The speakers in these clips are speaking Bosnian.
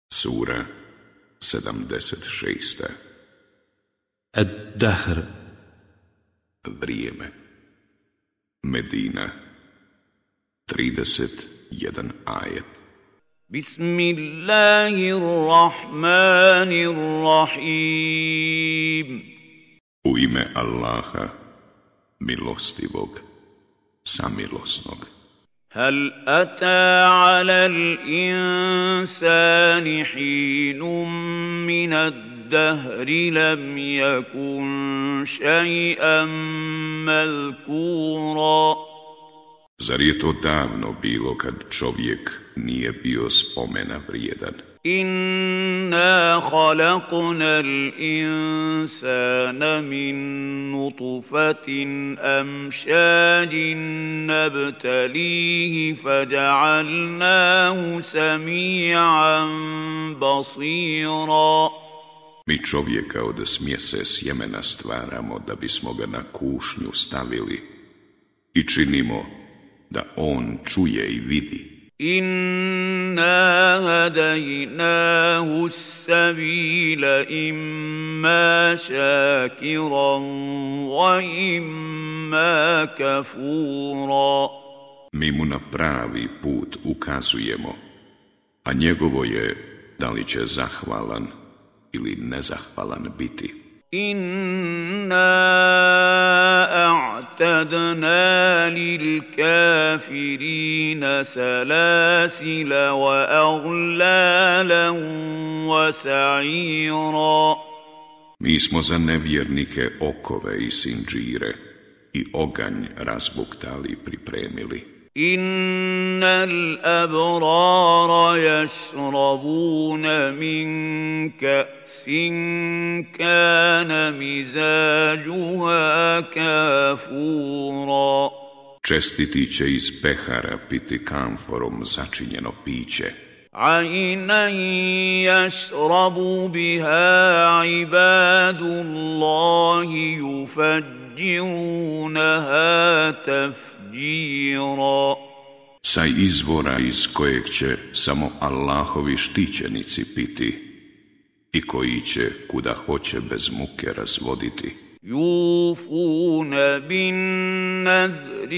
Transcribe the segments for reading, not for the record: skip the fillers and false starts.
Sura 76. Ad-Dahr. Vrijeme. Medina. 31 ajet. Bismillahirrahmanirrahim. U ime Allaha, milostivog, samilosnog. هل أتى على الإنسان حين من الدهر لم يكن شيئا مذكورا. Zar je to davno bilo kad čovjek nije bio spomena vrijedan? إنا خلقنا الإنسان من نطفة أمشاج نبتليه فجعلناه سميعا بصيرا. Mi čovjeka od smjese sjemena stvaramo da bismo ga na kušnju stavili i činimo da on čuje i vidi. إنا هديناه السبيل إما شاكرا وإما كفورا. Mi mu na pravi put ukazujemo, a njegovo je da li će zahvalan ili nezahvalan biti. إنا أعتدنا للكافرين سلاسل وأغلالا وسعيرا. Mi smo za nevjernike okove i sinđire i oganj razbuktali i pripremili. إن الأبرار يشربون من كأس كان مزاجها كافورا. Čestiti će iz pehara piti kamforom začinjeno piće. عينا يشرب بها عباد الله يفجرونها تفجيرا. Sa izvora iz kojeg će samo Allahovi štićenici piti i koji će kuda hoće bez muke razvoditi. يوفون بالنذر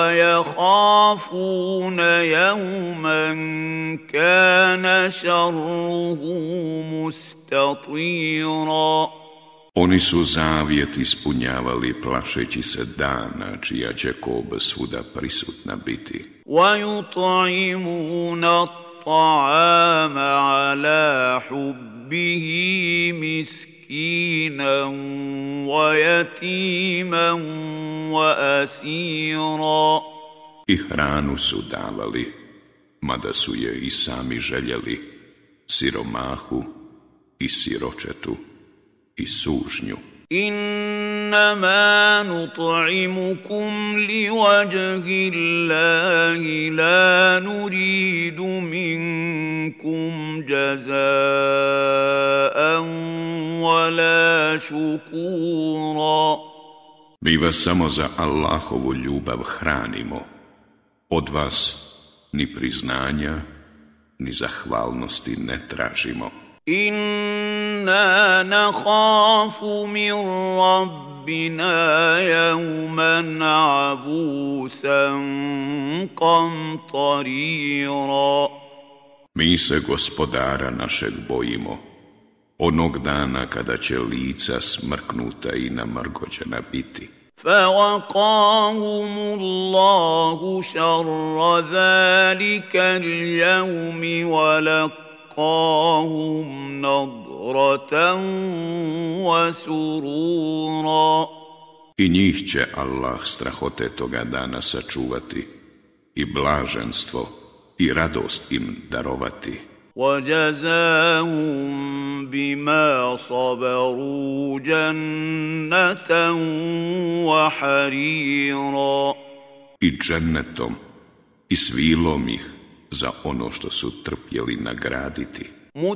ويخافون يوما كان شره مستطيرا. Oni su zavjet ispunjavali plašeći se dana čija će kob svuda prisutna biti. ويطعمون الطعام على حبه مسكينا ويتيما وأسيرا. I hranu su davali, mada su je i sami željeli, siromahu i siročetu i sužnju. إنما نطعمكم لوجه الله لا نريد منكم جزاء ولا شكورا. Mi vas samo za Allahovu ljubav hranimo, od vas ni priznanja, ni zahvalnosti ne tražimo. إنا نخاف من ربنا يوما عبوسا قمطريرا. Mi se gospodara našeg bojimo, onog dana kada će lica smrknuta i namrgođena biti. فوقاهم الله شر ذلك اليوم ولقاهم نضرة وسرورا. I njih će Allah strahote toga dana sačuvati i blaženstvo i radost im darovati. وجزاهم بما صبروا جنة وحريرا. I džennetom i svilom ih za ono što su trpjeli nagraditi.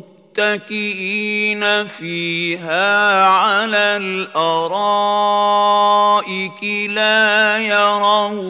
متكئين فيها على الأرائك لا يرون